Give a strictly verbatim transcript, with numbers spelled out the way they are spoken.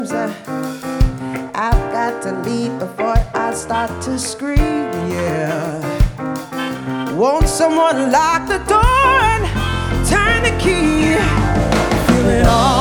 I've got to leave before I start to scream, yeah. Won't someone lock the door and turn the key? Feel it all